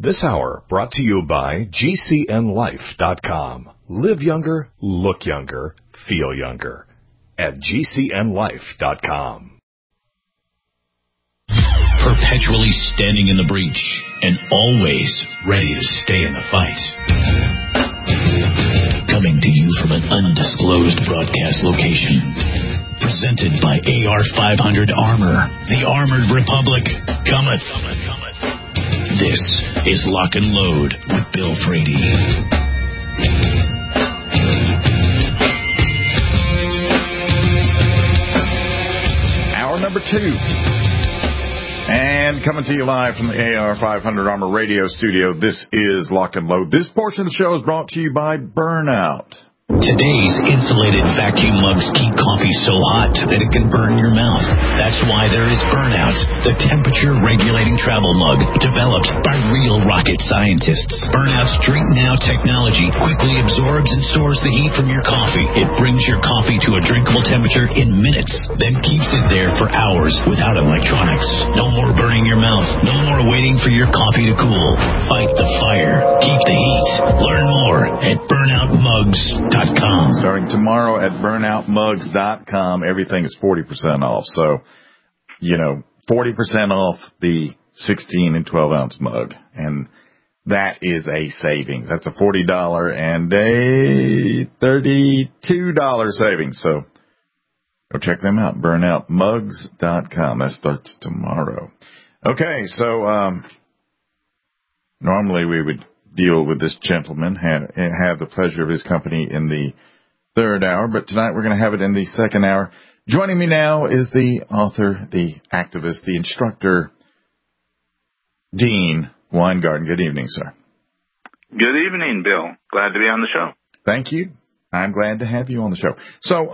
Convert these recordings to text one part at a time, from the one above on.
This hour brought to you by GCNLife.com. Live younger, look younger, feel younger at GCNLife.com. Perpetually standing in the breach and always ready to stay in the fight. Coming to you from an undisclosed broadcast location. Presented by AR-500 Armor. The Armored Republic cometh. This is Lock and Load with Bill Frady. Hour number 2. And coming to you live from the AR-500 Armor radio studio, this is Lock and Load. This portion of the show is brought to you by Burnout. Today's insulated vacuum mugs keep coffee so hot that it can burn your mouth. That's why there is Burnout, the temperature-regulating travel mug developed by real rocket scientists. Burnout's Drink Now technology quickly absorbs and stores the heat from your coffee. It brings your coffee to a drinkable temperature in minutes, then keeps it there for hours without electronics. No more burning your mouth. No more waiting for your coffee to cool. Fight the fire. Keep the heat. Learn more at burnoutmugs.com. Starting tomorrow at burnoutmugs.com, everything is 40% off. So, 40% off the 16 and 12 ounce mug. And that is a savings. That's a $40 and a $32 savings. So go check them out. Burnoutmugs.com. That starts tomorrow. Okay. So, normally we would deal with this gentleman and have the pleasure of his company in the third hour, but tonight we're going to have it in the second hour. Joining me now is the author, the activist, the instructor, Dean Weingarten. Good evening, sir. Good evening, Bill. Glad to be on the show. Thank you. I'm glad to have you on the show. So,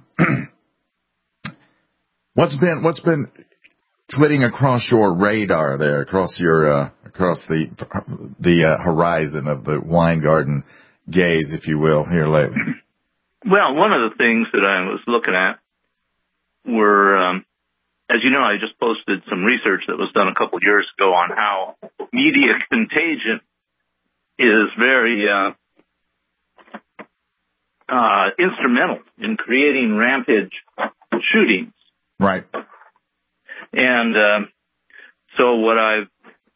what's been flitting across your radar there, across your the horizon of the Weingarten gaze, if you will, here lately? Well, one of the things that I was looking at were, as you know, I just posted some research that was done a couple of years ago on how media contagion is very instrumental in creating rampage shootings. Right. And so what I've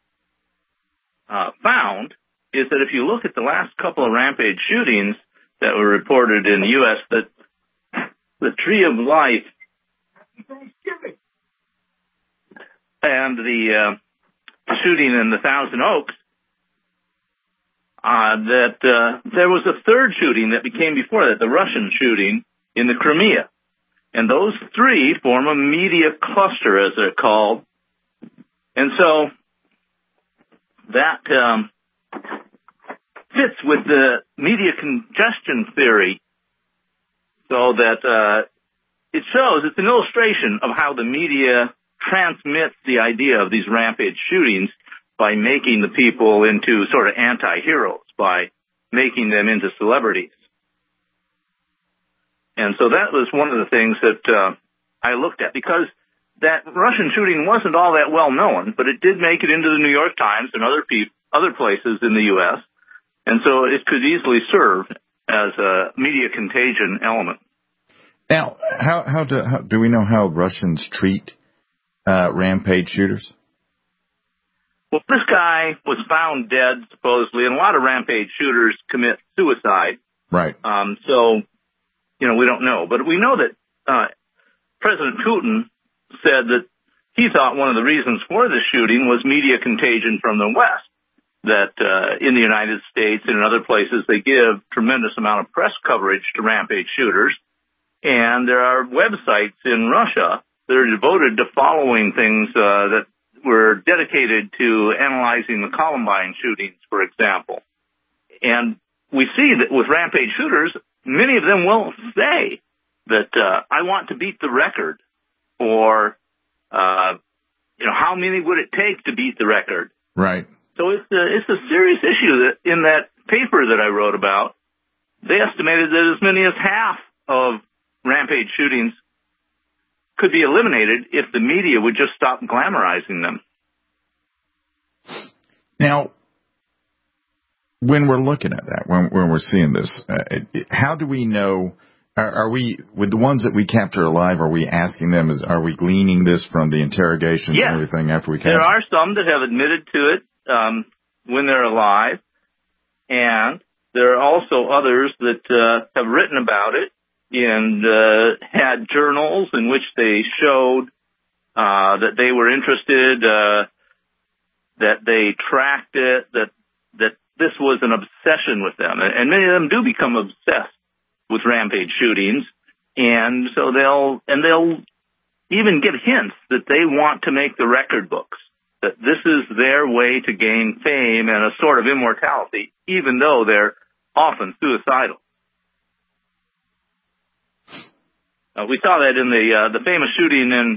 found is that if you look at the last couple of rampage shootings that were reported in the U.S., that the Tree of Life and the shooting in the Thousand Oaks, that there was a third shooting that became before that, the Russian shooting in the Crimea. And those three form a media cluster, as they're called. And so that fits with the media congestion theory, so that it shows, it's an illustration of how the media transmits the idea of these rampage shootings by making the people into sort of anti-heroes, by making them into celebrities. And so that was one of the things that I looked at, because that Russian shooting wasn't all that well known, but it did make it into the New York Times and other places in the U.S., and so it could easily serve as a media contagion element. Now, how do we know how Russians treat rampage shooters? Well, this guy was found dead, supposedly, and a lot of rampage shooters commit suicide. Right. So, we don't know. But we know that President Putin said that he thought one of the reasons for this shooting was media contagion from the West, that in the United States and in other places they give tremendous amount of press coverage to rampage shooters, and there are websites in Russia that are devoted to following things that were dedicated to analyzing the Columbine shootings, for example. And we see that with rampage shooters, many of them will say that I want to beat the record, or how many would it take to beat the record? Right. So it's a serious issue that in that paper that I wrote about, they estimated that as many as half of rampage shootings could be eliminated if the media would just stop glamorizing them. Now, when we're looking at that, when we're seeing this, how do we know? Are we, with the ones that we capture alive, are we asking them, are we gleaning this from the interrogations and everything after we capture? There are some that have admitted to it when they're alive, and there are also others that have written about it and had journals in which they showed that they were interested, that they tracked it, that this was an obsession with them. And many of them do become obsessed with rampage shootings, and so they'll even get hints that they want to make the record books, that this is their way to gain fame and a sort of immortality, even though they're often suicidal. We saw that in the famous shooting in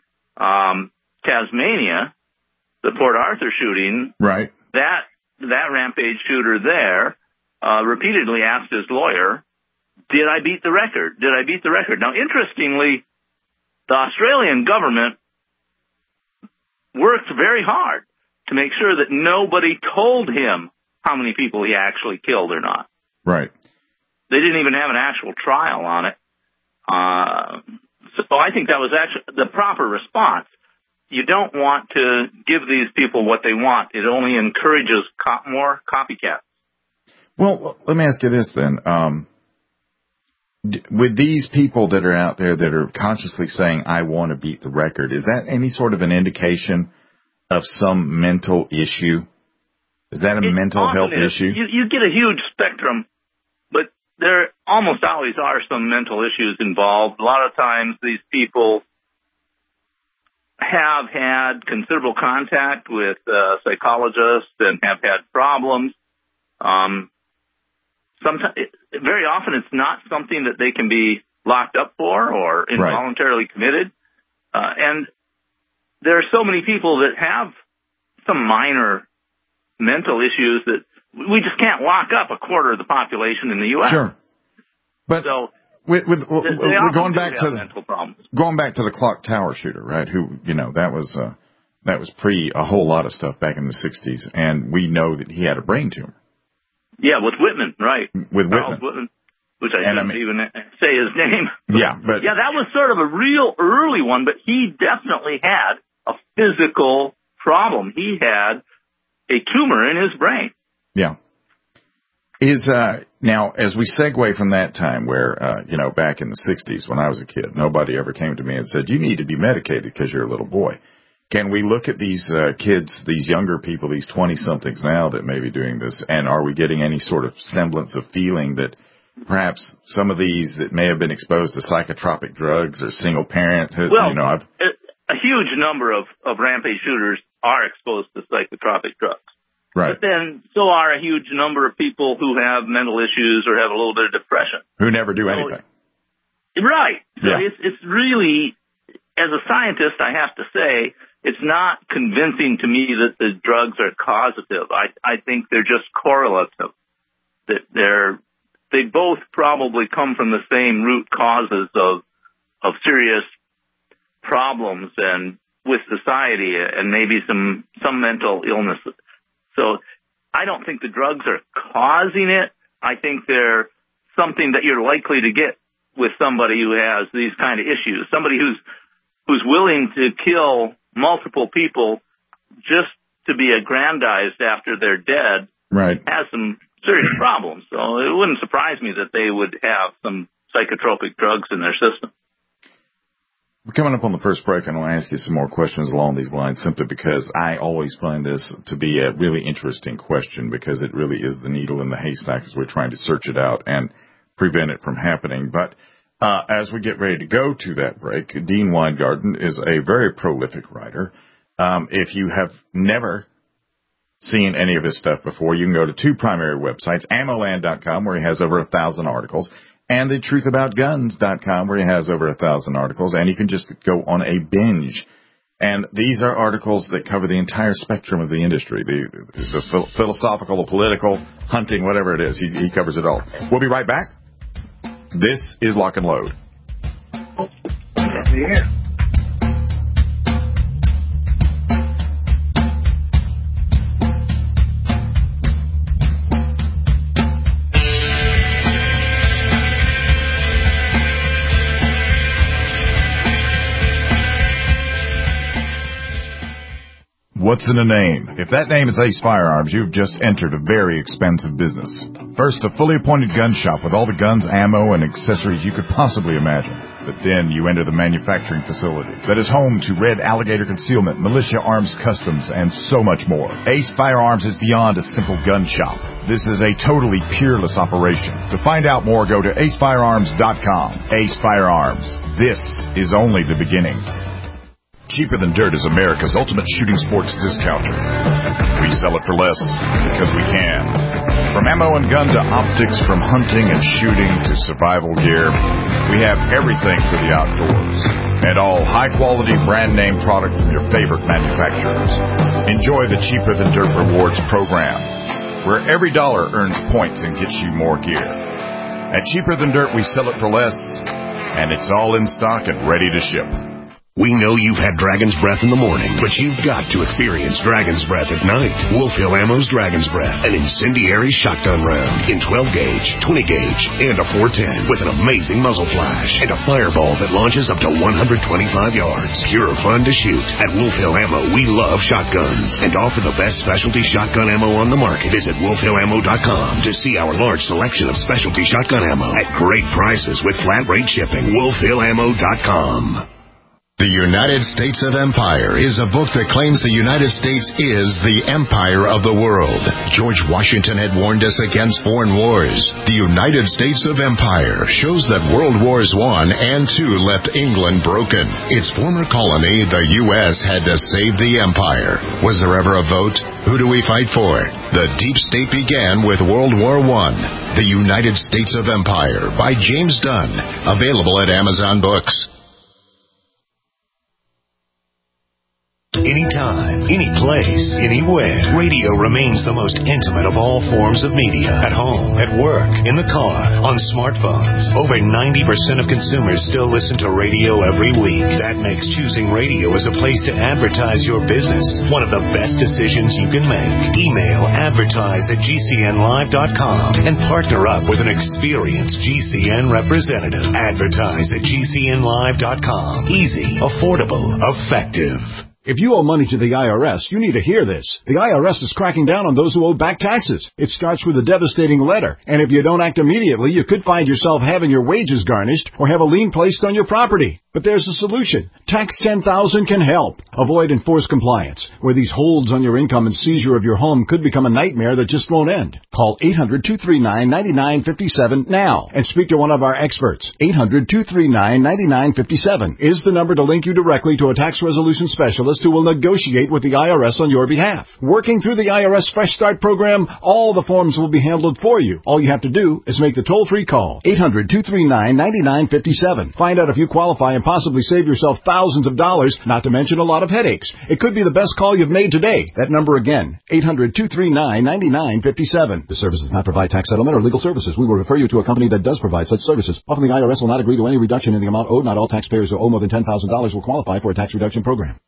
Tasmania, the Port Arthur shooting. Right. That rampage shooter there repeatedly asked his lawyer, did I beat the record? Did I beat the record? Now, interestingly, the Australian government worked very hard to make sure that nobody told him how many people he actually killed or not. Right. They didn't even have an actual trial on it. So I think that was actually the proper response. You don't want to give these people what they want. It only encourages more copycats. Well, let me ask you this then. With these people that are out there that are consciously saying, I want to beat the record, is that any sort of an indication of some mental issue? Is that a mental health issue? You get a huge spectrum, but there almost always are some mental issues involved. A lot of times these people have had considerable contact with psychologists and have had problems. Sometimes, very often, it's not something that they can be locked up for or involuntarily committed. And there are so many people that have some minor mental issues that we just can't lock up a quarter of the population in the U.S. Sure. But so, we're going back to mental problems. Going back to the Clock Tower shooter, right? Who, that was pre a whole lot of stuff back in the 60s, and we know that he had a brain tumor. Yeah, with Whitman, right. With Charles Whitman, which I didn't even say his name. Yeah, but yeah, that was sort of a real early one, but he definitely had a physical problem. He had a tumor in his brain. Yeah. Now, as we segue from that time where, back in the 60s when I was a kid, nobody ever came to me and said, you need to be medicated because you're a little boy. Can we look at these kids, these younger people, these 20-somethings now that may be doing this, and are we getting any sort of semblance of feeling that perhaps some of these that may have been exposed to psychotropic drugs or single parent? A huge number of rampage shooters are exposed to psychotropic drugs. Right. But then so are a huge number of people who have mental issues or have a little bit of depression. Who never do anything. Right. So yeah. It's really, as a scientist, I have to say, it's not convincing to me that the drugs are causative. I think they're just correlative. That they both probably come from the same root causes of serious problems and with society and maybe some mental illness. So I don't think the drugs are causing it. I think they're something that you're likely to get with somebody who has these kind of issues. Somebody who's willing to kill multiple people just to be aggrandized after they're dead, right, has some serious problems. So it wouldn't surprise me that they would have some psychotropic drugs in their system. We're coming up on the first break, and I want to ask you some more questions along these lines, simply because I always find this to be a really interesting question, because it really is the needle in the haystack as we're trying to search it out and prevent it from happening. But as we get ready to go to that break, Dean Weingarten is a very prolific writer. If you have never seen any of his stuff before, you can go to two primary websites, ammoland.com, where he has over 1,000 articles, and thetruthAboutGuns.com, where he has over 1,000 articles, and you can just go on a binge. And these are articles that cover the entire spectrum of the industry, the philosophical, the political, hunting, whatever it is. He covers it all. We'll be right back. This is Lock and Load. Yeah. What's in a name? If that name is Ace Firearms, you've just entered a very expensive business. First, a fully appointed gun shop with all the guns, ammo, and accessories you could possibly imagine. But then you enter the manufacturing facility that is home to Red Alligator Concealment, Militia Arms Customs, and so much more. Ace Firearms is beyond a simple gun shop. This is a totally peerless operation. To find out more, go to acefirearms.com. Ace Firearms. This is only the beginning. Cheaper Than Dirt is America's ultimate shooting sports discounter. We sell it for less because we can. From ammo and gun to optics, from hunting and shooting to survival gear, we have everything for the outdoors. And all high-quality brand-name product from your favorite manufacturers. Enjoy the Cheaper Than Dirt Rewards program, where every dollar earns points and gets you more gear. At Cheaper Than Dirt, we sell it for less, and it's all in stock and ready to ship. We know you've had Dragon's Breath in the morning, but you've got to experience Dragon's Breath at night. Wolf Hill Ammo's Dragon's Breath, an incendiary shotgun round in 12-gauge, 20-gauge, and a 410 with an amazing muzzle flash and a fireball that launches up to 125 yards. Pure fun to shoot. At Wolf Hill Ammo, we love shotguns and offer the best specialty shotgun ammo on the market. Visit wolfhillammo.com to see our large selection of specialty shotgun ammo at great prices with flat rate shipping. wolfhillammo.com. The United States of Empire is a book that claims the United States is the empire of the world. George Washington had warned us against foreign wars. The United States of Empire shows that World Wars I and II left England broken. Its former colony, the U.S., had to save the empire. Was there ever a vote? Who do we fight for? The Deep State began with World War I. The United States of Empire by James Dunn. Available at Amazon Books. Anytime, any place, anywhere. Radio remains the most intimate of all forms of media. At home, at work, in the car, on smartphones. Over 90% of consumers still listen to radio every week. That makes choosing radio as a place to advertise your business one of the best decisions you can make. Email advertise@gcnlive.com and partner up with an experienced GCN representative. Advertise@gcnlive.com. Easy, affordable, effective. If you owe money to the IRS, you need to hear this. The IRS is cracking down on those who owe back taxes. It starts with a devastating letter, and if you don't act immediately, you could find yourself having your wages garnished or have a lien placed on your property. But there's a solution. Tax 10,000 can help. Avoid enforced compliance, where these holds on your income and seizure of your home could become a nightmare that just won't end. Call 800-239-9957 now and speak to one of our experts. 800-239-9957 is the number to link you directly to a tax resolution specialist who will negotiate with the IRS on your behalf. Working through the IRS Fresh Start program, all the forms will be handled for you. All you have to do is make the toll-free call. 800-239-9957. Find out if you qualify and possibly save yourself thousands of dollars, not to mention a lot of headaches. It could be the best call you've made today. That number again, 800-239-9957. The service does not provide tax settlement or legal services. We will refer you to a company that does provide such services. Often the IRS will not agree to any reduction in the amount owed. Not all taxpayers who owe more than $10,000 will qualify for a tax reduction program.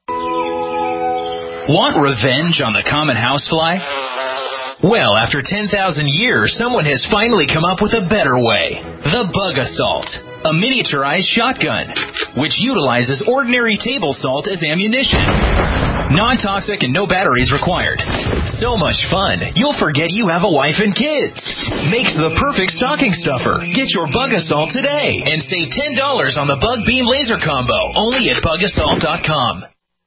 Want revenge on the common housefly? Well, after 10,000 years, someone has finally come up with a better way. The Bug Assault, a miniaturized shotgun, which utilizes ordinary table salt as ammunition. Non-toxic and no batteries required. So much fun, you'll forget you have a wife and kids. Makes the perfect stocking stuffer. Get your Bug Assault today and save $10 on the Bug Beam Laser Combo, only at bugassault.com.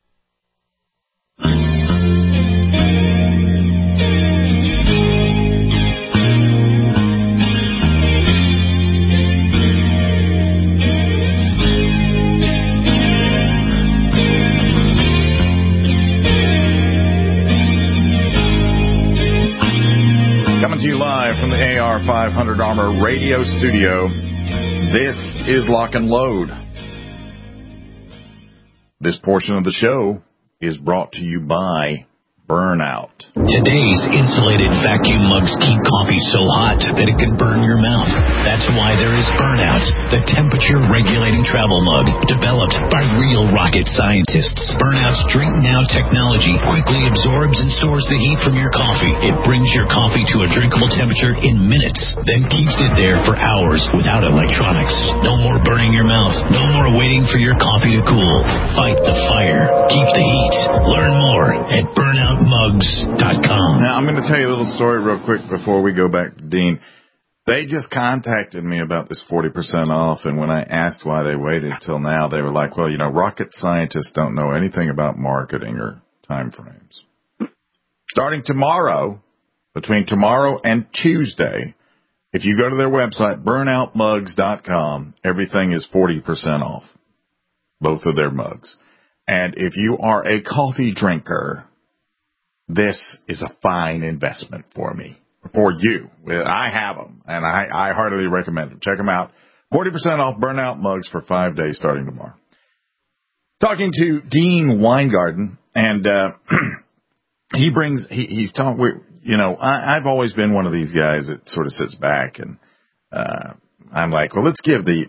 Coming to you live from the AR500 Armor Radio Studio, this is Lock and Load. This portion of the show is brought to you by burnout. Today's insulated vacuum mugs keep coffee so hot that it can burn your mouth. That's why there is Burnout, the temperature-regulating travel mug developed by real rocket scientists. Burnout's Drink Now technology quickly absorbs and stores the heat from your coffee. It brings your coffee to a drinkable temperature in minutes, then keeps it there for hours without electronics. No more burning your mouth. No more waiting for your coffee to cool. Fight the fire. Keep the heat. Learn more at burnoutmugs.com. Now, I'm going to tell you a little story real quick before we go back to Dean. They just contacted me about this 40% off, and when I asked why they waited till now, they were like, well, rocket scientists don't know anything about marketing or time frames. Starting tomorrow, between tomorrow and Tuesday, if you go to their website, burnoutmugs.com, everything is 40% off, both of their mugs. And if you are a coffee drinker, this is a fine investment for you. I have them, and I heartily recommend them. Check them out. 40% off Burnout mugs for 5 days starting tomorrow. Talking to Dean Weingarten, and he's talking. I've always been one of these guys that sort of sits back, and I'm like, well, let's give the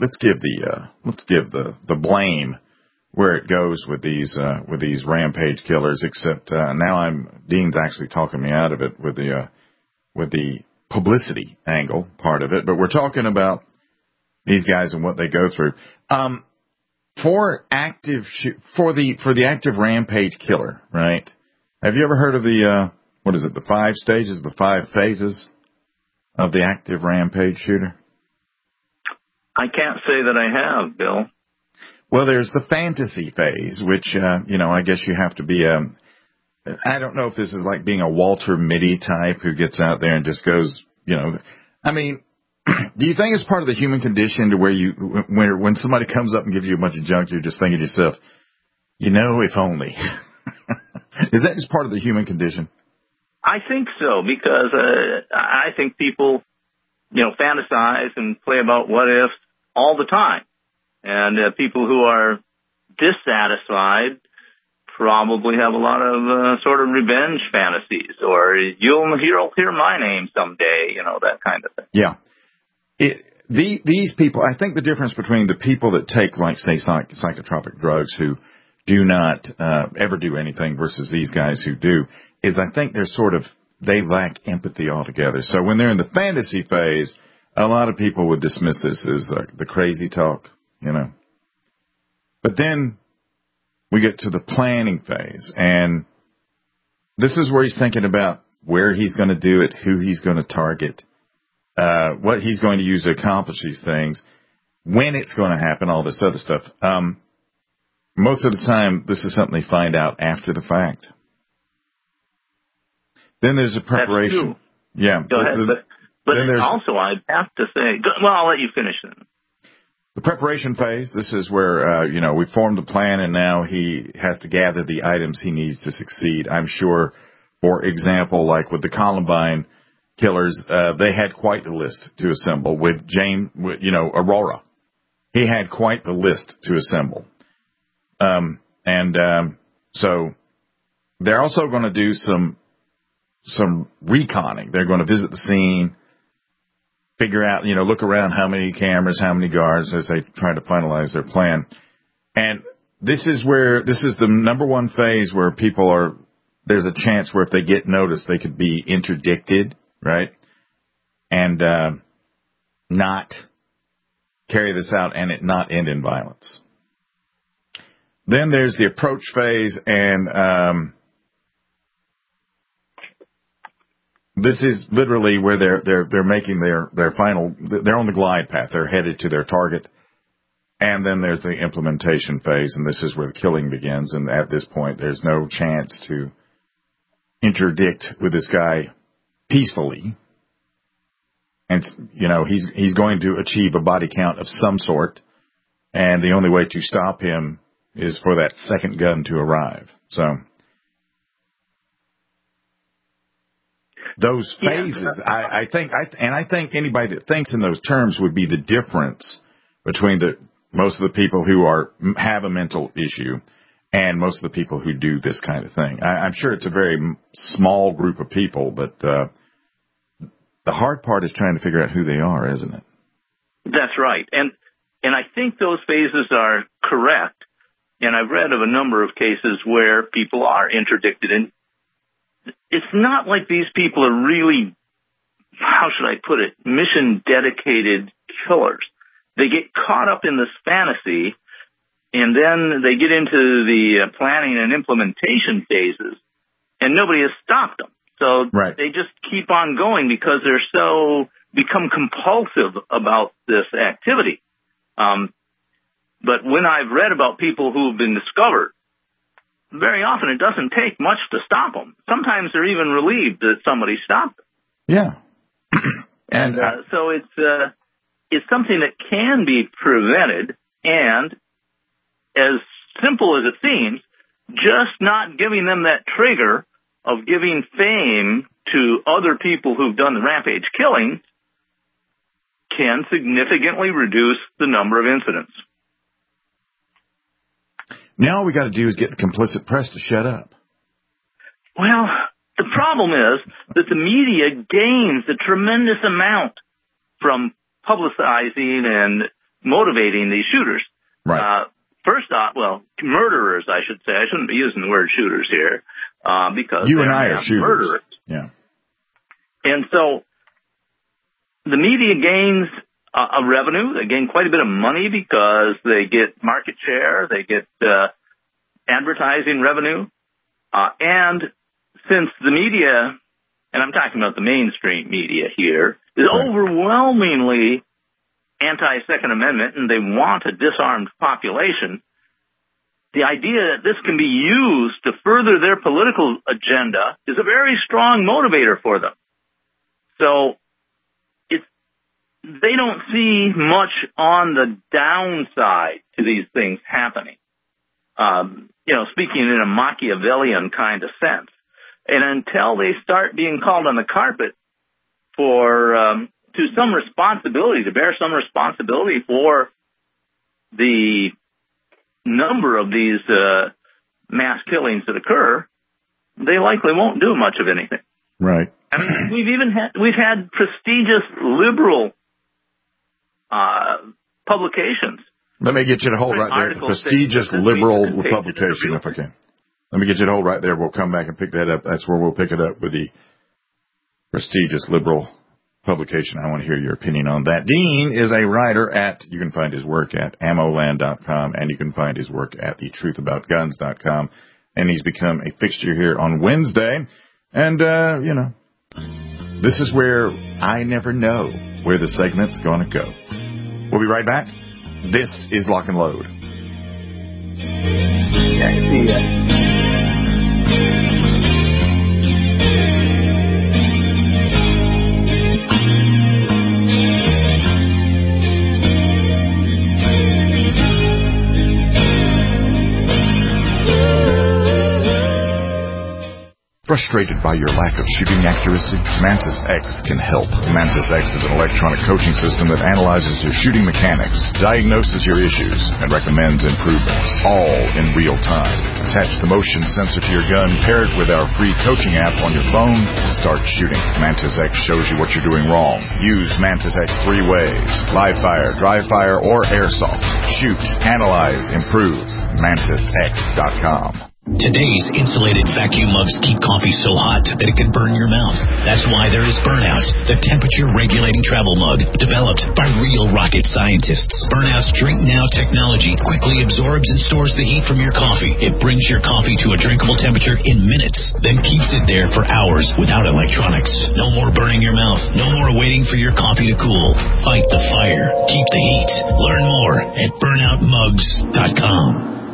blame where it goes with these rampage killers. Except now Dean's actually talking me out of it with the publicity angle part of it. But we're talking about these guys and what they go through. For the active rampage killer, right? Have you ever heard of the 5 stages, the 5 phases of the active rampage shooter? I can't say that I have, Bill. Well, there's the fantasy phase, which, I guess you have to be I don't know if this is like being a Walter Mitty type who gets out there and just goes, I mean, do you think it's part of the human condition to where when somebody comes up and gives you a bunch of junk, you're just thinking to yourself, if only. Is that just part of the human condition? I think so, because I think people, fantasize and play about what ifs all the time. And people who are dissatisfied probably have a lot of sort of revenge fantasies, or you'll hear my name someday, that kind of thing. Yeah. These people, I think the difference between the people that take, like, say, psychotropic drugs who do not ever do anything versus these guys who do, is I think they lack empathy altogether. So when they're in the fantasy phase, a lot of people would dismiss this as the crazy talk. But then we get to the planning phase, and this is where he's thinking about where he's going to do it, who he's going to target, what he's going to use to accomplish these things, when it's going to happen, all this other stuff. Most of the time, this is something they find out after the fact. Then there's a preparation. That's true. Yeah. Go ahead. But also, I'd have to say, well, I'll let you finish it. The preparation phase, this is where, we formed a plan, and now he has to gather the items he needs to succeed. I'm sure, for example, like with the Columbine killers, they had quite the list to assemble with Aurora. He had quite the list to assemble. So they're also going to do some reconning. They're going to visit the scene, figure out, look around how many cameras, how many guards as they try to finalize their plan. And this is the number one phase where there's a chance where if they get noticed, they could be interdicted, right? And, not carry this out and it not end in violence. Then there's the approach phase, and, this is literally where they're making their final, they're on the glide path. They're headed to their target. And then there's the implementation phase, and this is where the killing begins. And at this point, there's no chance to interdict with this guy peacefully. And, he's going to achieve a body count of some sort. And the only way to stop him is for that second gun to arrive. So those phases, I think anybody that thinks in those terms would be the difference between most of the people who have a mental issue and most of the people who do this kind of thing. I'm sure it's a very small group of people, but the hard part is trying to figure out who they are, isn't it? That's right. And I think those phases are correct. And I've read of a number of cases where people are interdicted. And it's not like these people are really, how should I put it, mission-dedicated killers. They get caught up in this fantasy, and then they get into the planning and implementation phases, and nobody has stopped them. So They just keep on going because they're so become compulsive about this activity. But when I've read about people who have been discovered, very often it doesn't take much to stop them. Sometimes they're even relieved that somebody stopped them. Yeah. And so it's something that can be prevented, and as simple as it seems, just not giving them that trigger of giving fame to other people who've done the rampage killing can significantly reduce the number of incidents. Now all we got to do is get the complicit press to shut up. Well, the problem is that the media gains a tremendous amount from publicizing and motivating these shooters. Right. First off, murderers, I should say. I shouldn't be using the word shooters here, because you and I are shooters. Murderers. Yeah. And so the media gains a revenue. They gain quite a bit of money because they get market share. They get advertising revenue. And since the media, and I'm talking about the mainstream media here, is overwhelmingly anti-Second Amendment, and they want a disarmed population, the idea that this can be used to further their political agenda is a very strong motivator for them. So they don't see much on the downside to these things happening, speaking in a Machiavellian kind of sense. And until they start being called on the carpet to bear some responsibility for the number of these mass killings that occur, they likely won't do much of anything. Right. I mean, we've had prestigious liberal publications. Let me get you to hold right there. Prestigious liberal publication, if I can. Let me get you to hold right there. We'll come back and pick that up. That's where we'll pick it up with the prestigious liberal publication. I want to hear your opinion on that. Dean is a writer you can find his work at ammoland.com, and you can find his work at thetruthaboutguns.com. And he's become a fixture here on Wednesday. And, this is where I never know where the segment's going to go. We'll be right back. This is Lock and Load. Yeah, see ya. Frustrated by your lack of shooting accuracy? Mantis X can help. Mantis X is an electronic coaching system that analyzes your shooting mechanics, diagnoses your issues, and recommends improvements, all in real time. Attach the motion sensor to your gun, pair it with our free coaching app on your phone, and start shooting. Mantis X shows you what you're doing wrong. Use Mantis X 3 ways: live fire, dry fire, or airsoft. Shoot, analyze, improve. MantisX.com. Today's insulated vacuum mugs keep coffee so hot that it can burn your mouth. That's why there is Burnout, the temperature-regulating travel mug developed by real rocket scientists. Burnout's Drink Now technology quickly absorbs and stores the heat from your coffee. It brings your coffee to a drinkable temperature in minutes, then keeps it there for hours without electronics. No more burning your mouth. No more waiting for your coffee to cool. Fight the fire. Keep the heat. Learn more at burnoutmugs.com.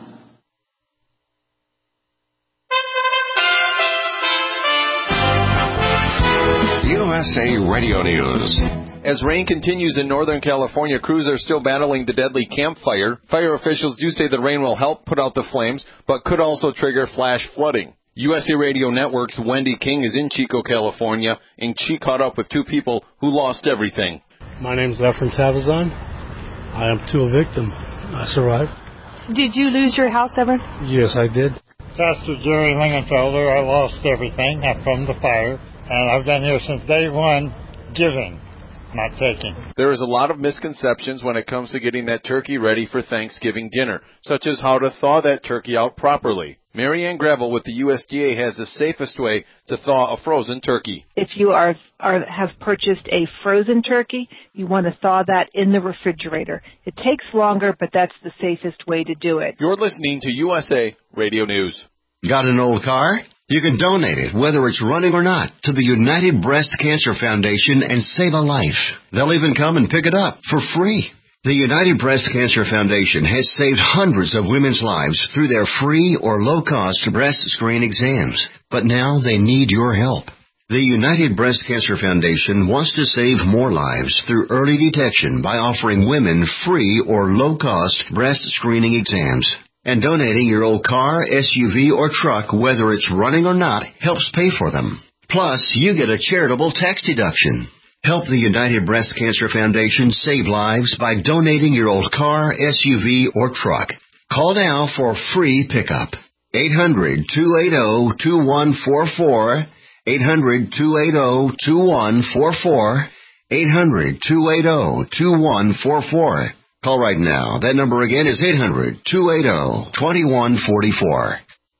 USA Radio News. As rain continues in Northern California, crews are still battling the deadly campfire. Fire officials do say the rain will help put out the flames, but could also trigger flash flooding. USA Radio Network's Wendy King is in Chico, California, and she caught up with two people who lost everything. My name is Efren Tavazan. I am too a victim. I survived. Did you lose your house ever? Yes, I did. Pastor Jerry Lingenfelder, I lost everything from the fire, and I've been here since day one, giving, not taking. There is a lot of misconceptions when it comes to getting that turkey ready for Thanksgiving dinner, such as how to thaw that turkey out properly. Mary Ann Gravel with the USDA has the safest way to thaw a frozen turkey. If you have purchased a frozen turkey, you want to thaw that in the refrigerator. It takes longer, but that's the safest way to do it. You're listening to USA Radio News. Got an old car? You can donate it, whether it's running or not, to the United Breast Cancer Foundation and save a life. They'll even come and pick it up for free. The United Breast Cancer Foundation has saved hundreds of women's lives through their free or low-cost breast screen exams. But now they need your help. The United Breast Cancer Foundation wants to save more lives through early detection by offering women free or low-cost breast screening exams. And donating your old car, SUV, or truck, whether it's running or not, helps pay for them. Plus, you get a charitable tax deduction. Help the United Breast Cancer Foundation save lives by donating your old car, SUV, or truck. Call now for free pickup. 800-280-2144. 800-280-2144. 800-280-2144. Call right now. That number again is 800-280-2144.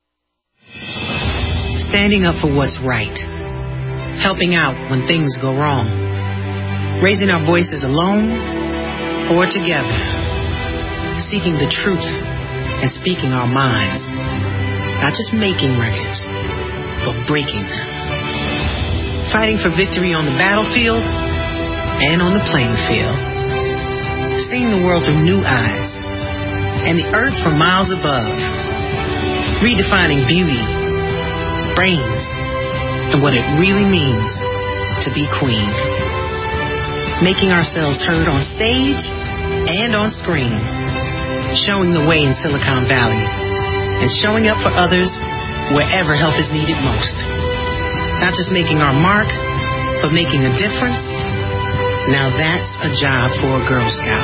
Standing up for what's right. Helping out when things go wrong. Raising our voices alone or together. Seeking the truth and speaking our minds. Not just making records, but breaking them. Fighting for victory on the battlefield and on the playing field. Seeing the world through new eyes and the earth from miles above. Redefining beauty, brains, and what it really means to be queen. Making ourselves heard on stage and on screen. Showing the way in Silicon Valley and showing up for others wherever help is needed most. Not just making our mark, but making a difference. Now that's a job for a Girl Scout.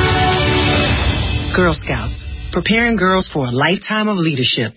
Girl Scouts, preparing girls for a lifetime of leadership.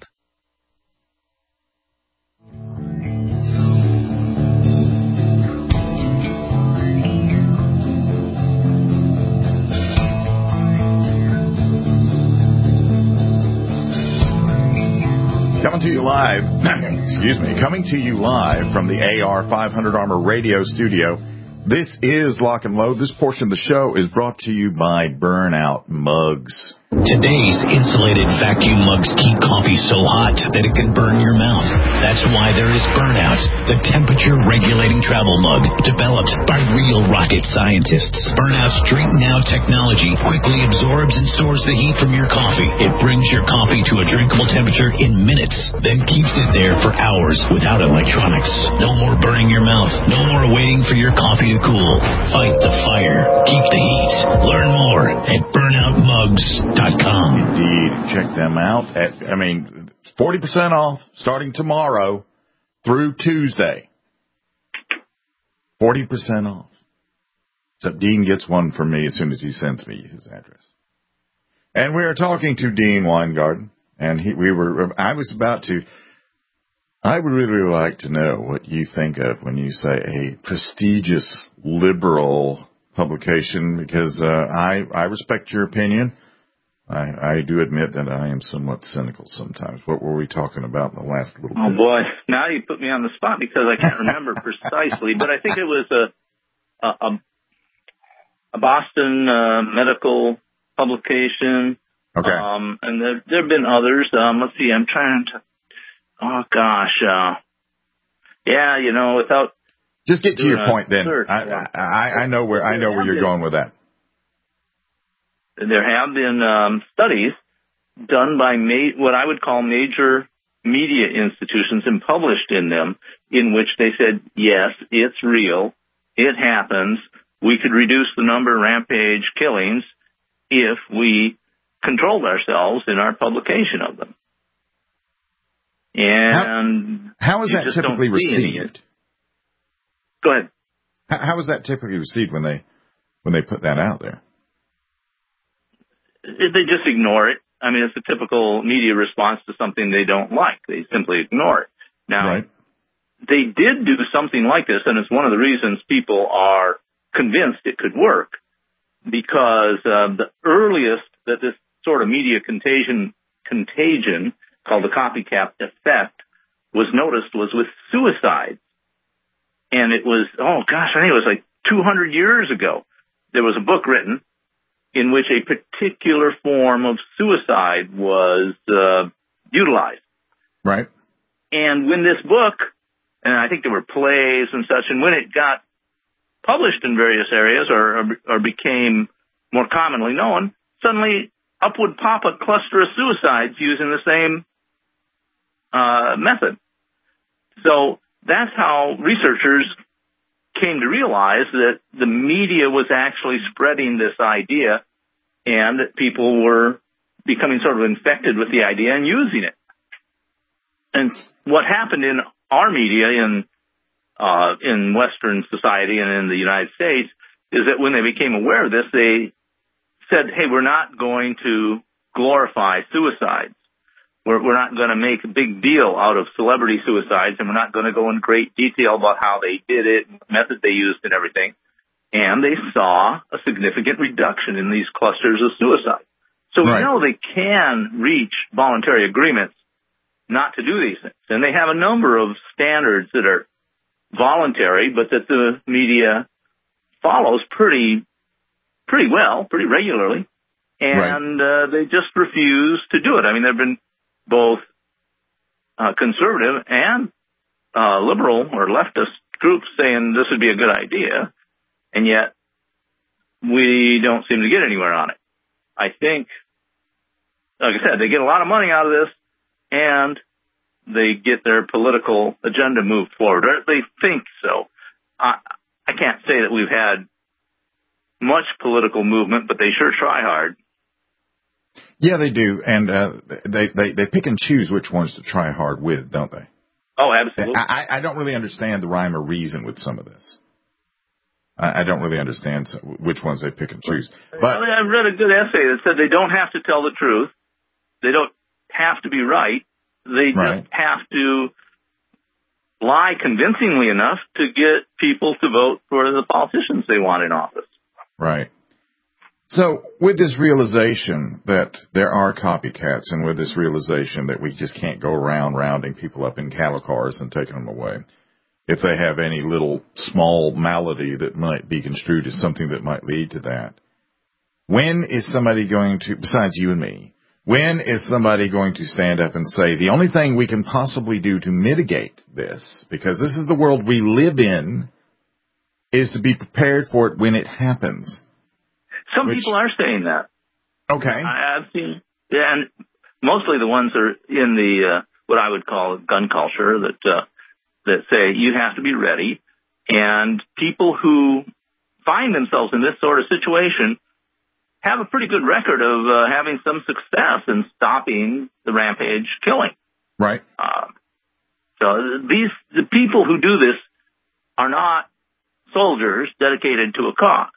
Coming to you live, coming to you live from the AR 500 Armor Radio Studio. This is Lock and Load. This portion of the show is brought to you by Burnout Mugs. Today's insulated vacuum mugs keep coffee so hot that it can burn your mouth. That's why there is Burnout, the temperature-regulating travel mug developed by real rocket scientists. Burnout's Drink Now technology quickly absorbs and stores the heat from your coffee. It brings your coffee to a drinkable temperature in minutes, then keeps it there for hours without electronics. No more burning your mouth. No more waiting for your coffee to cool. Fight the fire. Keep the heat. Learn more at burnoutmugs.com. Indeed. Check them out. 40% off starting tomorrow through Tuesday. 40% off. Except Dean gets one for me as soon as he sends me his address. And we are talking to Dean Weingarten, and I would really like to know what you think of when you say a prestigious liberal publication, because I respect your opinion. I do admit that I am somewhat cynical sometimes. What were we talking about in the last little bit? Oh, boy. Now you put me on the spot because I can't remember precisely, but I think it was a Boston medical publication. Okay. And there have been others. Let's see. I'm trying to. Oh gosh. Without. Just get to your point then. I know where you're going with that. There have been studies done by what I would call major media institutions and published in them, in which they said, yes, it's real, it happens, we could reduce the number of rampage killings if we controlled ourselves in our publication of them. And how is that typically received? Go ahead. How is that typically received when they put that out there? They just ignore it. I mean, it's a typical media response to something they don't like. They simply ignore it. Now, they did do something like this, and it's one of the reasons people are convinced it could work, because the earliest that this sort of media contagion called the copycat effect was noticed was with suicide. And it was, I think it was like 200 years ago. There was a book written in which a particular form of suicide was utilized. Right. And when this book, and I think there were plays and such, and when it got published in various areas or became more commonly known, suddenly up would pop a cluster of suicides using the same method. So that's how researchers came to realize that the media was actually spreading this idea and that people were becoming sort of infected with the idea and using it. And what happened in our media in Western society and in the United States is that when they became aware of this, they said, hey, we're not going to glorify suicides. We're not going to make a big deal out of celebrity suicides, and we're not going to go in great detail about how they did it, what method they used and everything. And they saw a significant reduction in these clusters of suicide. So we know they can reach voluntary agreements not to do these things. And they have a number of standards that are voluntary, but that the media follows pretty well, pretty regularly. And they just refuse to do it. I mean, there have been both conservative and liberal or leftist groups saying this would be a good idea, and yet we don't seem to get anywhere on it. I think, like I said, they get a lot of money out of this, and they get their political agenda moved forward, or they think so. I can't say that we've had much political movement, but they sure try hard. Yeah, they do, and they pick and choose which ones to try hard with, don't they? Oh, absolutely. I don't really understand the rhyme or reason with some of this. I don't really understand which ones they pick and choose. But I read a good essay that said they don't have to tell the truth. They don't have to be right. They just have to lie convincingly enough to get people to vote for the politicians they want in office. Right. So with this realization that there are copycats, and with this realization that we just can't go around rounding people up in cattle cars and taking them away, if they have any little small malady that might be construed as something that might lead to that, when is somebody going to, besides you and me, when is somebody going to stand up and say, the only thing we can possibly do to mitigate this, because this is the world we live in, is to be prepared for it when it happens? Some people are saying that. Okay. I've seen, and mostly the ones are in the what I would call gun culture that say you have to be ready. And people who find themselves in this sort of situation have a pretty good record of having some success in stopping the rampage killing. Right. So the people who do this are not soldiers dedicated to a cause.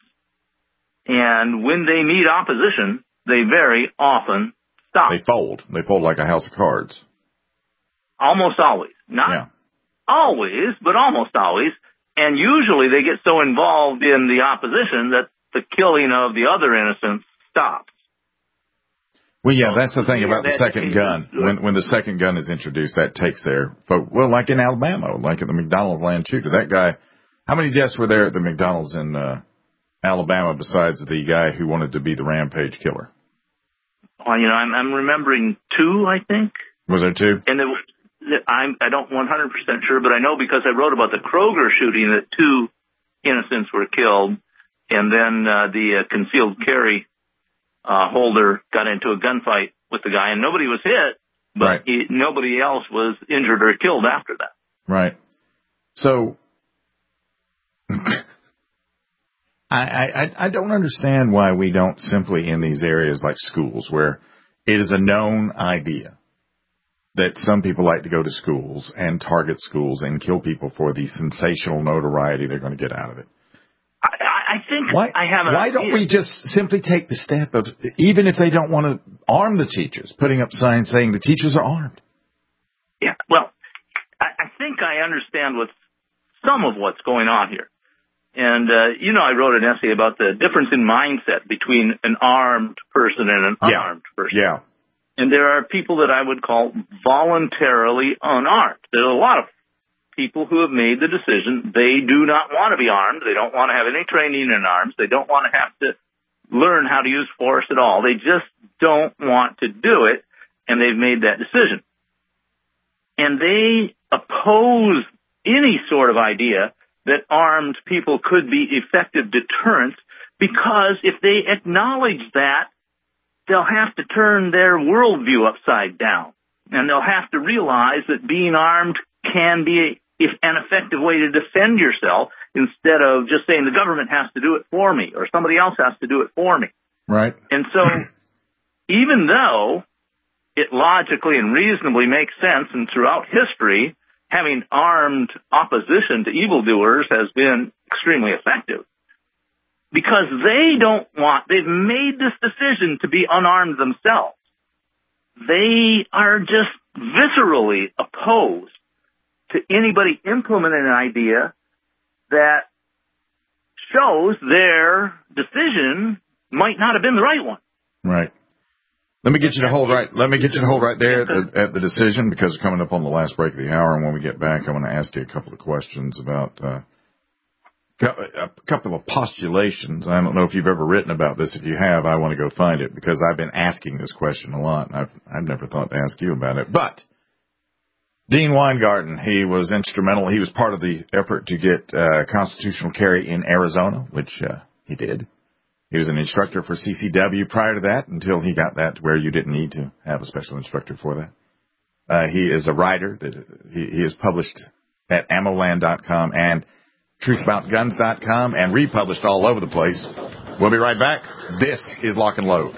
And when they meet opposition, they very often stop. They fold. They fold like a house of cards. Almost always. Not always, but almost always. And usually they get so involved in the opposition that the killing of the other innocents stops. Well, yeah, that's the thing about the second gun. When the second gun is introduced, that takes their vote. Well, like in Alabama, like at the McDonald's land shooter, that guy, how many deaths were there at the McDonald's in Alabama besides the guy who wanted to be the rampage killer? Well, I'm remembering 2, I think. Was there 2? And I don't 100% sure, but I know because I wrote about the Kroger shooting that 2 innocents were killed, and then the concealed carry holder got into a gunfight with the guy, and nobody was hit, but nobody else was injured or killed after that. Right. So I don't understand why we don't simply, in these areas like schools, where it is a known idea that some people like to go to schools and target schools and kill people for the sensational notoriety they're going to get out of it. I think why don't we just simply take the step of, even if they don't want to arm the teachers, putting up signs saying the teachers are armed? Yeah, well, I think I understand some of what's going on here. And, I wrote an essay about the difference in mindset between an armed person and an unarmed person. Yeah. And there are people that I would call voluntarily unarmed. There are a lot of people who have made the decision they do not want to be armed. They don't want to have any training in arms. They don't want to have to learn how to use force at all. They just don't want to do it, and they've made that decision. And they oppose any sort of idea that armed people could be effective deterrents, because if they acknowledge that, they'll have to turn their worldview upside down. And they'll have to realize that being armed can be an effective way to defend yourself, instead of just saying the government has to do it for me or somebody else has to do it for me. Right. And so even though it logically and reasonably makes sense, and throughout history, having armed opposition to evildoers has been extremely effective, because they've made this decision to be unarmed themselves. They are just viscerally opposed to anybody implementing an idea that shows their decision might not have been the right one. Right. Let me get you to hold right there at the decision, because we're coming up on the last break of the hour, and when we get back, I want to ask you a couple of questions about a couple of postulations. I don't know if you've ever written about this. If you have, I want to go find it, because I've been asking this question a lot, and I've never thought to ask you about it. But Dean Weingarten, he was instrumental. He was part of the effort to get constitutional carry in Arizona, which he did. He was an instructor for CCW prior to that, until he got that to where you didn't need to have a special instructor for that. He is a writer that he is published at ammoland.com and truthboutguns.com and republished all over the place. We'll be right back. This is Lock and Load.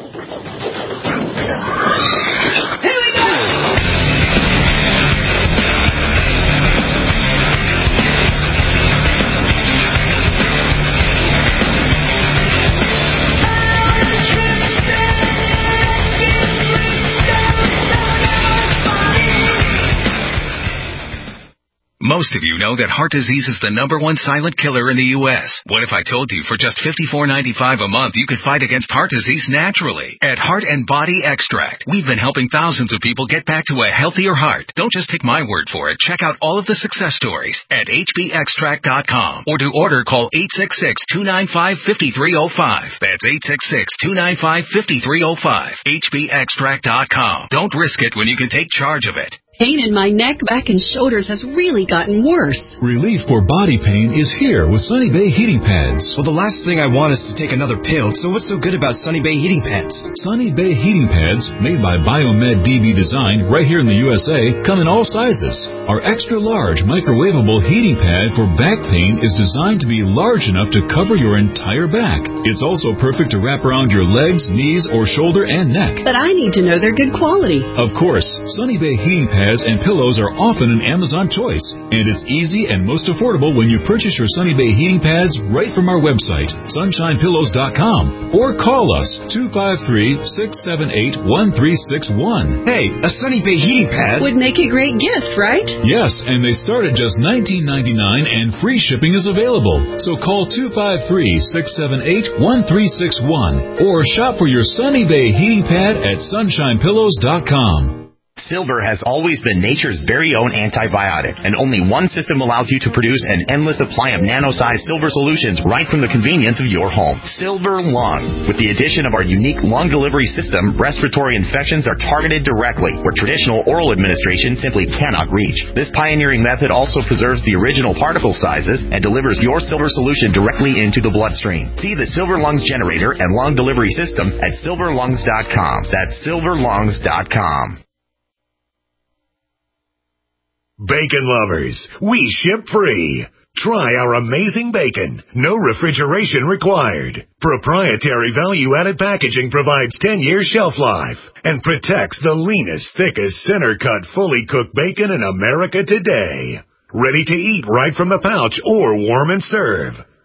Most of you know that heart disease is the #1 silent killer in the U.S. What if I told you for just $54.95 a month you could fight against heart disease naturally? At Heart and Body Extract, we've been helping thousands of people get back to a healthier heart. Don't just take my word for it. Check out all of the success stories at hbextract.com, or to order, call 866-295-5305. That's 866-295-5305. hbextract.com. Don't risk it when you can take charge of it. Pain in my neck, back, and shoulders has really gotten worse. Relief for body pain is here with Sunny Bay Heating Pads. Well, the last thing I want is to take another pill, so what's so good about Sunny Bay Heating Pads? Sunny Bay Heating Pads, made by Biomed DB Design right here in the USA, come in all sizes. Our extra large microwavable heating pad for back pain is designed to be large enough to cover your entire back. It's also perfect to wrap around your legs, knees, or shoulder and neck. But I need to know they're good quality. Of course, Sunny Bay Heating Pads and pillows are often an Amazon choice, and it's easy and most affordable when you purchase your Sunny Bay heating pads right from our website, sunshinepillows.com, or call us 253-678-1361. Hey, a Sunny Bay heating pad would make a great gift, right? Yes, and they start at just $19.99 and free shipping is available. So call 253-678-1361 or shop for your Sunny Bay heating pad at sunshinepillows.com. Silver has always been nature's very own antibiotic, and only one system allows you to produce an endless supply of nano-sized silver solutions right from the convenience of your home. Silver Lungs. With the addition of our unique lung delivery system, respiratory infections are targeted directly, where traditional oral administration simply cannot reach. This pioneering method also preserves the original particle sizes and delivers your silver solution directly into the bloodstream. See the Silver Lungs generator and lung delivery system at silverlungs.com. That's silverlungs.com. Bacon lovers, we ship free. Try our amazing bacon. No refrigeration required. Proprietary value-added packaging provides 10 years shelf life and protects the leanest, thickest, center-cut, fully cooked bacon in America today. Ready to eat right from the pouch or warm and serve.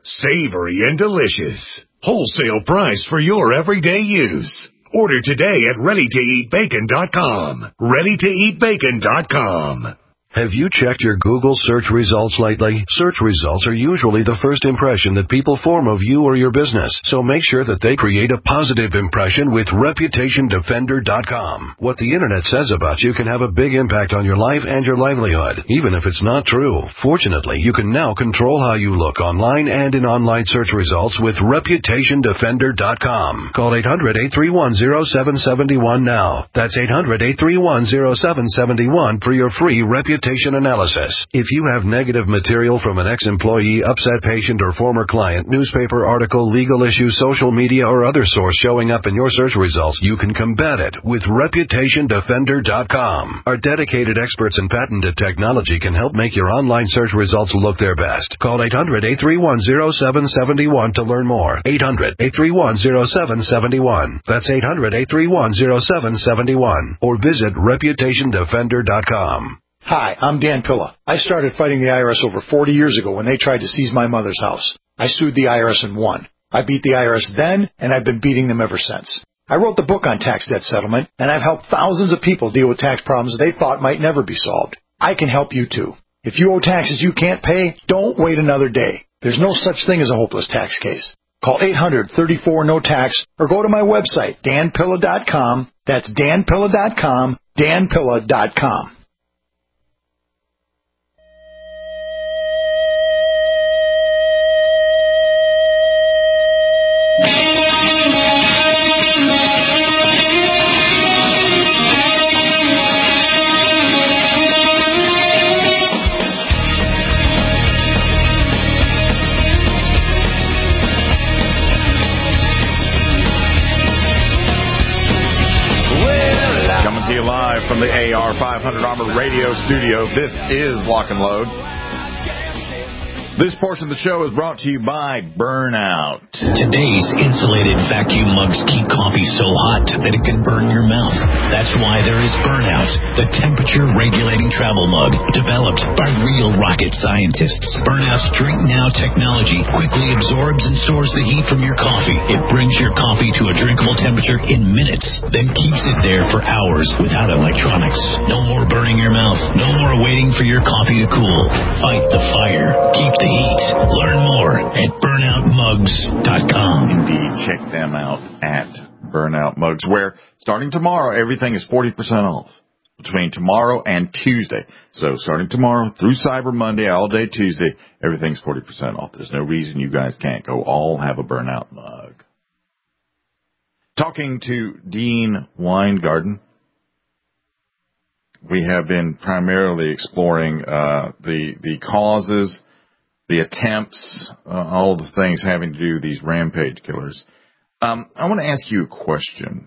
savory and delicious. Wholesale price for your everyday use. Order today at ReadyToEatBacon.com. ReadyToEatBacon.com. Have you checked your Google search results lately? Search results are usually the first impression that people form of you or your business, so make sure that they create a positive impression with ReputationDefender.com. What the Internet says about you can have a big impact on your life and your livelihood, even if it's not true. Fortunately, you can now control how you look online and in online search results with ReputationDefender.com. Call 800-831-0771 now. That's 800-831-0771 for your free reputation analysis. If you have negative material from an ex-employee, upset patient, or former client, newspaper article, legal issue, social media, or other source showing up in your search results, you can combat it with ReputationDefender.com. Our dedicated experts in patented technology can help make your online search results look their best. Call 800-831-0771 to learn more. 800-831-0771. That's 800-831-0771. Or visit ReputationDefender.com. Hi, I'm Dan Pilla. I started fighting the IRS over 40 years ago when they tried to seize my mother's house. I sued the IRS and won. I beat the IRS then, and I've been beating them ever since. I wrote the book on tax debt settlement, and I've helped thousands of people deal with tax problems they thought might never be solved. I can help you too. If you owe taxes you can't pay, don't wait another day. There's no such thing as a hopeless tax case. Call 800-34-NO-TAX or go to my website, danpilla.com. That's danpilla.com, danpilla.com. From the AR500 Armor Radio Studio, this is Lock and Load. This portion of the show is brought to you by Burnout. Today's insulated vacuum mugs keep coffee so hot that it can burn your mouth. That's why there is Burnout, the temperature-regulating travel mug developed by real rocket scientists. Burnout's Drink Now technology quickly absorbs and stores the heat from your coffee. It brings your coffee to a drinkable temperature in minutes, then keeps it there for hours without electronics. No more burning your mouth. No more waiting for your coffee to cool. Fight the fire. Keep the heat. Learn more at burnoutmugs.com. Indeed, check them out at Burnout Mugs, where starting tomorrow, everything is 40% off between tomorrow and Tuesday. So starting tomorrow through Cyber Monday, all day Tuesday, everything's 40% off. There's no reason you guys can't go all have a Burnout mug. Talking to Dean Weingarten, we have been primarily exploring the causes, the attempts, all the things having to do with these rampage killers. I want to ask you a question.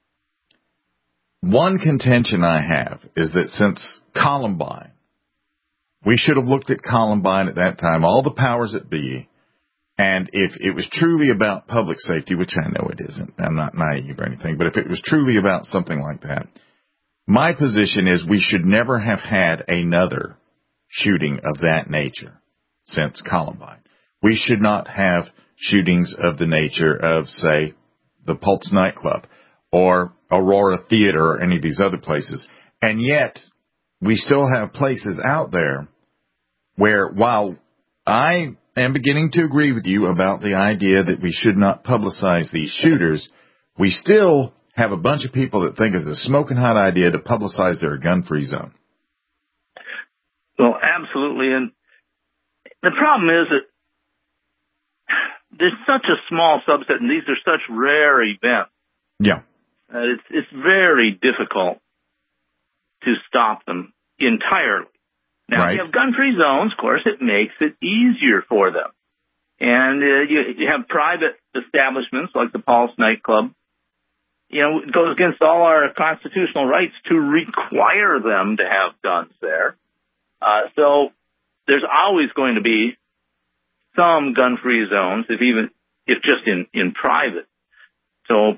One contention I have is that since Columbine, we should have looked at Columbine at that time, all the powers that be, and if it was truly about public safety, which I know it isn't, I'm not naive or anything, but if it was truly about something like that, my position is we should never have had another shooting of that nature since Columbine. We should not have shootings of the nature of, say, the Pulse nightclub or Aurora Theater or any of these other places. And yet, we still have places out there where, while I am beginning to agree with you about the idea that we should not publicize these shooters, we still have a bunch of people that think it's a smoking hot idea to publicize their gun-free zone. Well, absolutely. And the problem is that there's such a small subset, and these are such rare events. Yeah. It's very difficult to stop them entirely. Now, if you have gun-free zones, of course, it makes it easier for them. And you have private establishments like the Pulse nightclub. You know, it goes against all our constitutional rights to require them to have guns there. So there's always going to be some gun-free zones, if just in private. So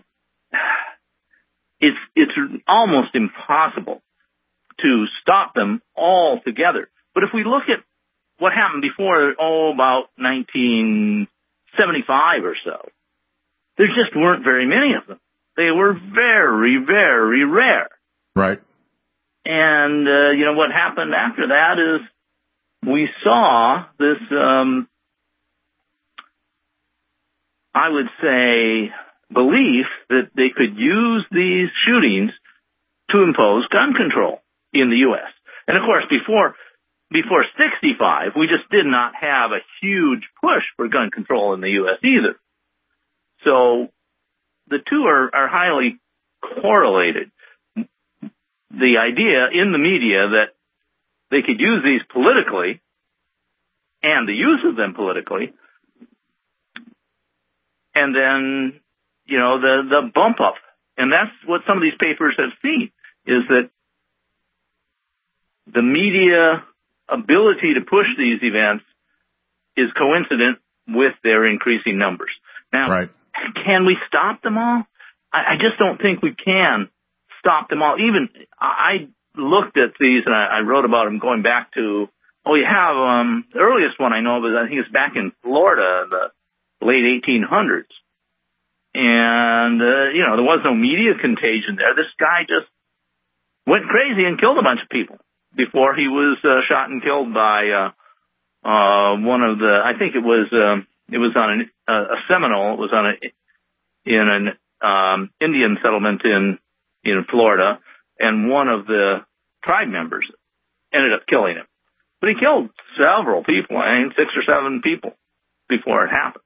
it's almost impossible to stop them altogether. But if we look at what happened before, about 1975 or so, there just weren't very many of them. They were very, very rare. Right. And, what happened after that is we saw this, I would say, belief that they could use these shootings to impose gun control in the U.S. And, of course, before 65, we just did not have a huge push for gun control in the U.S. either. So the two are highly correlated. The idea in the media that they could use these politically and the use of them politically, and then, the bump up. And that's what some of these papers have seen, is that the media ability to push these events is coincident with their increasing numbers. Now, Can we stop them all? I just don't think we can stop them all. Even I looked at these and I wrote about them going back to, you have the earliest one I know of is, I think it's back in Florida in the late 1800s. And, there was no media contagion there. This guy just went crazy and killed a bunch of people before he was shot and killed by one of the, I think it was on a Seminole. It was in an Indian settlement in Florida, and one of the tribe members ended up killing him. But he killed several people, 6 or 7 people before it happened.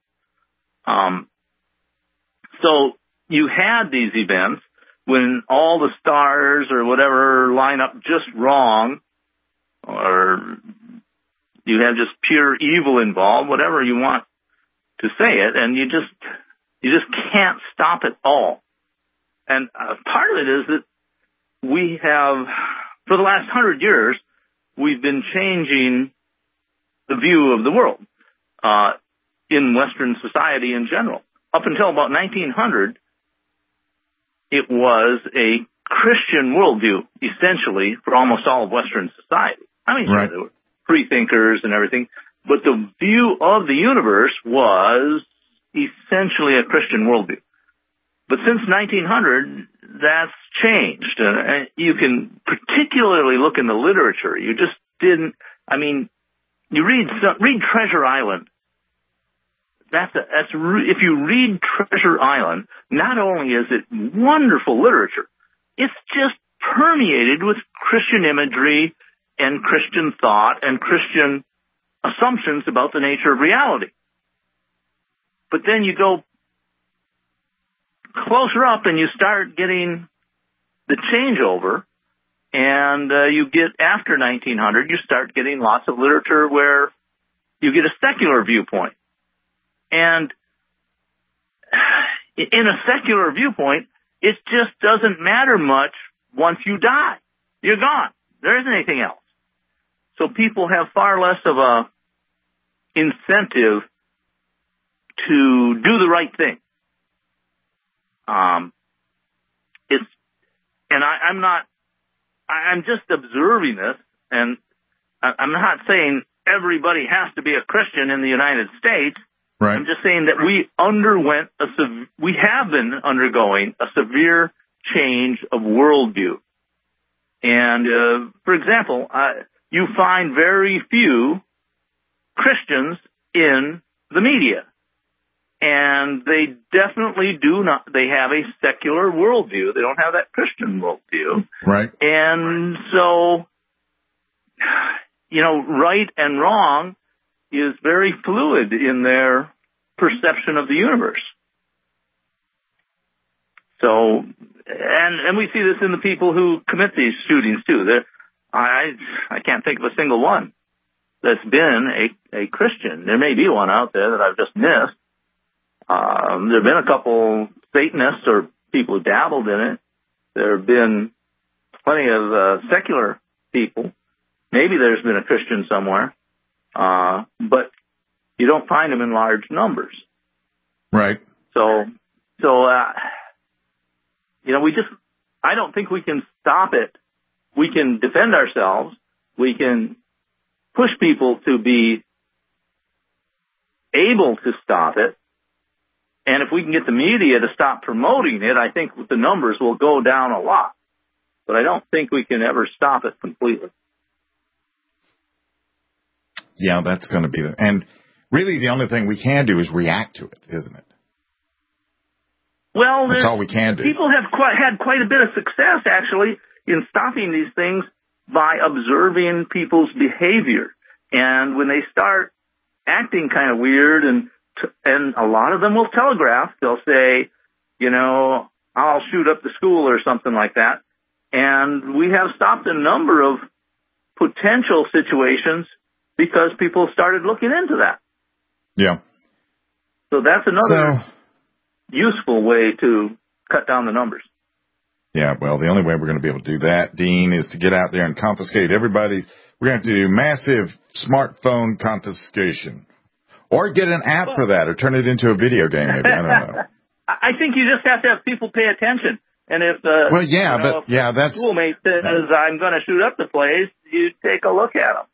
So you had these events when all the stars or whatever line up just wrong, or you have just pure evil involved, whatever you want to say it, and you just can't stop it all. And part of it is that we have, for the last 100 years, we've been changing the view of the world in Western society in general. Up until about 1900, it was a Christian worldview, essentially, for almost all of Western society. I mean, sure, there were free thinkers and everything, but the view of the universe was essentially a Christian worldview. But since 1900, that's changed. You can particularly look in the literature. You just didn't, you read Treasure Island. If you read Treasure Island, not only is it wonderful literature, it's just permeated with Christian imagery and Christian thought and Christian assumptions about the nature of reality. But then you go closer up and you start getting the changeover, and you get after 1900, you start getting lots of literature where you get a secular viewpoint. And in a secular viewpoint, it just doesn't matter much once you die. You're gone. There isn't anything else. So people have far less of a incentive to do the right thing. I'm just observing this, and I'm not saying everybody has to be a Christian in the United States. Right. I'm just saying that we have been undergoing a severe change of worldview. And, for example, you find very few Christians in the media. And they definitely they have a secular worldview. They don't have that Christian worldview. Right. And so, right and wrong is very fluid in their perception of the universe. So, and we see this in the people who commit these shootings too. I can't think of a single one that's been a Christian. There may be one out there that I've just missed. There have been a couple Satanists or people who dabbled in it. There have been plenty of secular people. Maybe there's been a Christian somewhere. But you don't find them in large numbers. Right. So, I don't think we can stop it. We can defend ourselves. We can push people to be able to stop it. And if we can get the media to stop promoting it, I think the numbers will go down a lot. But I don't think we can ever stop it completely. Yeah, that's going to be and really the only thing we can do is react to it, isn't it? Well, that's all we can do. People have had quite a bit of success, actually, in stopping these things by observing people's behavior. And when they start acting kind of weird, and a lot of them will telegraph, they'll say, you know, I'll shoot up the school or something like that. And we have stopped a number of potential situations because people started looking into that. Yeah. So that's another useful way to cut down the numbers. Yeah, well, the only way we're going to be able to do that, Dean, is to get out there and confiscate everybody's. We're going to have to do massive smartphone confiscation. Or get an app for that, or turn it into a video game, maybe. I don't know. I think you just have to have people pay attention. And if that's schoolmate says, I'm going to shoot up the place, you take a look at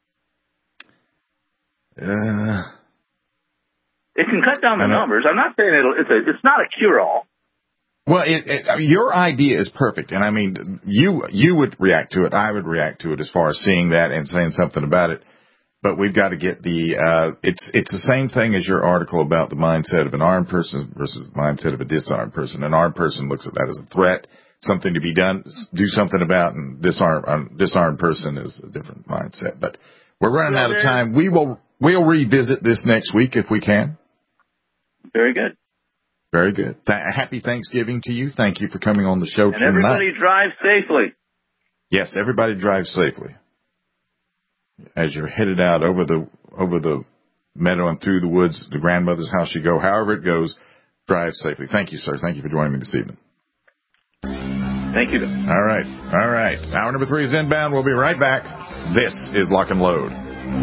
them. It can cut down the numbers. I'm not saying it's not a cure-all. Well, your idea is perfect, and I mean, you would react to it. I would react to it as far as seeing that and saying something about it. But we've got to get it's the same thing as your article about the mindset of an armed person versus the mindset of a disarmed person. An armed person looks at that as a threat, something to be done, do something about, and disarmed person is a different mindset. But we're running out of time. We'll revisit this next week if we can. Very good. Very good. Happy Thanksgiving to you. Thank you for coming on the show tonight. And everybody drive safely. Yes, everybody drive safely. As you're headed out over the meadow and through the woods, the grandmother's house you go, however it goes, drive safely. Thank you, sir. Thank you for joining me this evening. Thank you. All right. Hour number 3 is inbound. We'll be right back. This is Lock and Load.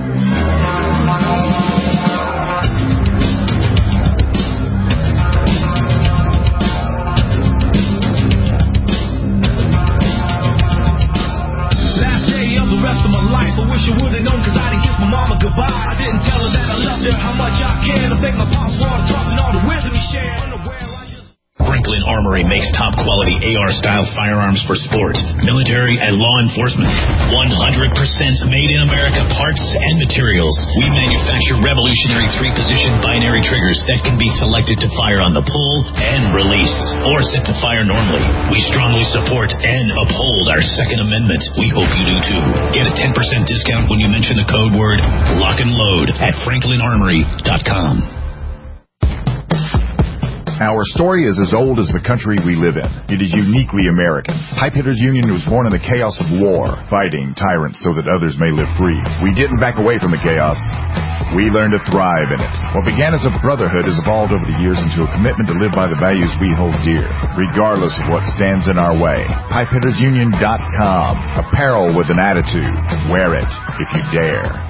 I didn't tell her that I loved her, how much I cared. I think my pops water talks and all the wisdom he shared. Franklin Armory makes top-quality AR-style firearms for sport, military, and law enforcement. 100% made-in-America parts and materials. We manufacture revolutionary 3-position binary triggers that can be selected to fire on the pull and release, or set to fire normally. We strongly support and uphold our Second Amendment. We hope you do too. Get a 10% discount when you mention the code word Lock and Load at FranklinArmory.com. Our story is as old as the country we live in. It is uniquely American. Pipe Hitters Union was born in the chaos of war, fighting tyrants so that others may live free. We didn't back away from the chaos. We learned to thrive in it. What began as a brotherhood has evolved over the years into a commitment to live by the values we hold dear, regardless of what stands in our way. PipeHittersUnion.com. Apparel with an attitude. Wear it if you dare.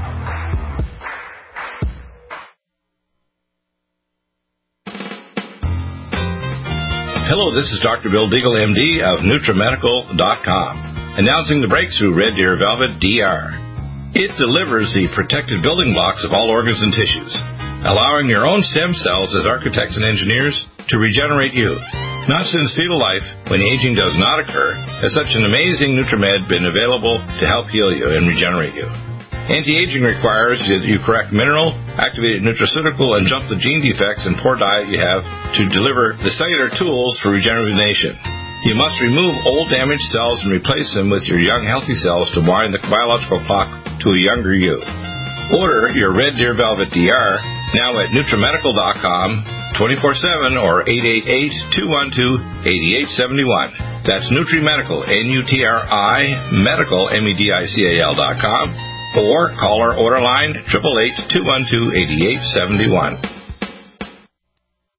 Hello, this is Dr. Bill Deagle, MD of NutriMedical.com, announcing the breakthrough Red Deer Velvet DR. It delivers the protective building blocks of all organs and tissues, allowing your own stem cells as architects and engineers to regenerate you. Not since fetal life, when aging does not occur, has such an amazing NutriMed been available to help heal you and regenerate you. Anti-aging requires that you correct mineral, activated nutraceutical, and jump the gene defects and poor diet you have to deliver the cellular tools for rejuvenation. You must remove old damaged cells and replace them with your young healthy cells to wind the biological clock to a younger you. Order your Red Deer Velvet DR now at NutriMedical.com 24/7 or 888-212-8871. That's NutriMedical, N-U-T-R-I, Medical, MEDICAL.com. Or call our order line 888-212-8871.